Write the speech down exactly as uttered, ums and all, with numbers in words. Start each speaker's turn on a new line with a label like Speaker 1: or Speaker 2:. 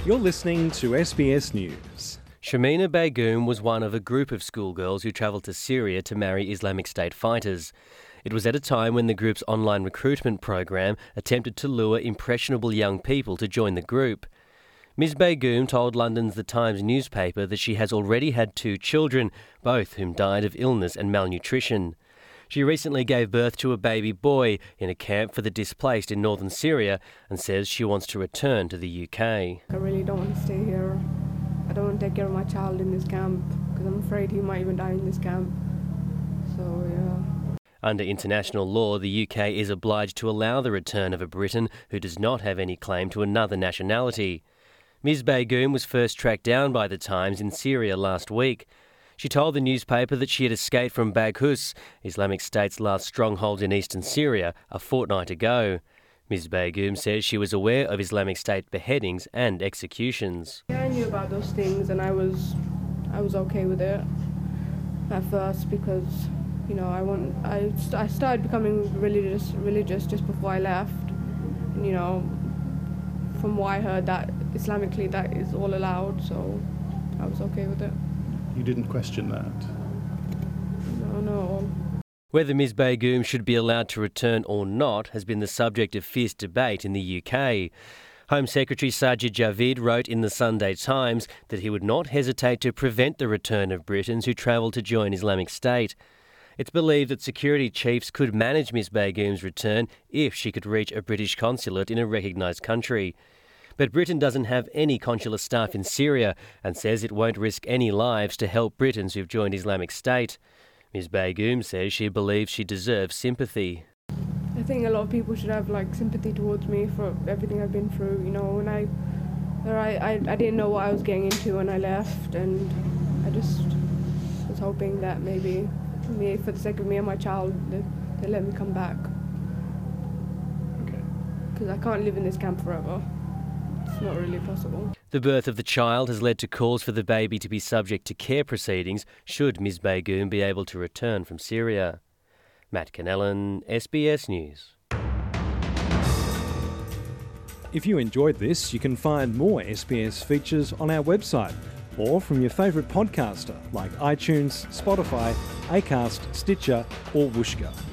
Speaker 1: You're listening to S B S News.
Speaker 2: Shamina Begum was one of a group of schoolgirls who travelled to Syria to marry Islamic State fighters. It was at a time when the group's online recruitment program attempted to lure impressionable young people to join the group. Miz Begum told London's The Times newspaper that she has already had two children, both whom died of illness and malnutrition. She recently gave birth to a baby boy in a camp for the displaced in northern Syria and says she wants to return to the U K.
Speaker 3: I really don't want to stay here. I don't want to take care of my child in this camp because I'm afraid he might even die in this camp. So, yeah.
Speaker 2: Under international law, the U K is obliged to allow the return of a Briton who does not have any claim to another nationality. Miz Begum was first tracked down by The Times in Syria last week. She told the newspaper that she had escaped from Baghuz, Islamic State's last stronghold in eastern Syria, a fortnight ago. Miz Begum says she was aware of Islamic State beheadings and executions.
Speaker 3: Yeah, I knew about those things and I was I was okay with it at first because, you know, I want I, st- I started becoming religious religious just before I left. And, you know, from what I heard, that Islamically that is all allowed, so I was okay with it.
Speaker 1: You didn't question that?
Speaker 3: No, no.
Speaker 2: Whether Miz Begum should be allowed to return or not has been the subject of fierce debate in the U K. Home Secretary Sajid Javid wrote in the Sunday Times that he would not hesitate to prevent the return of Britons who travel to join Islamic State. It's believed that security chiefs could manage Miz Begum's return if she could reach a British consulate in a recognised country. But Britain doesn't have any consular staff in Syria and says it won't risk any lives to help Britons who've joined Islamic State. Miz Begum says she believes she deserves sympathy.
Speaker 3: I think a lot of people should have like sympathy towards me for everything I've been through. You know, when I, I, I, I didn't know what I was getting into when I left, and I just was hoping that maybe, me for the sake of me and my child, they, they let me come back.
Speaker 1: Okay.
Speaker 3: Because I can't live in this camp forever. It's not really possible.
Speaker 2: The birth of the child has led to calls for the baby to be subject to care proceedings should Miz Begum be able to return from Syria. Matt Cannellan, S B S News.
Speaker 1: If you enjoyed this, you can find more S B S features on our website or from your favourite podcaster like iTunes, Spotify, Acast, Stitcher or Whooshkaa.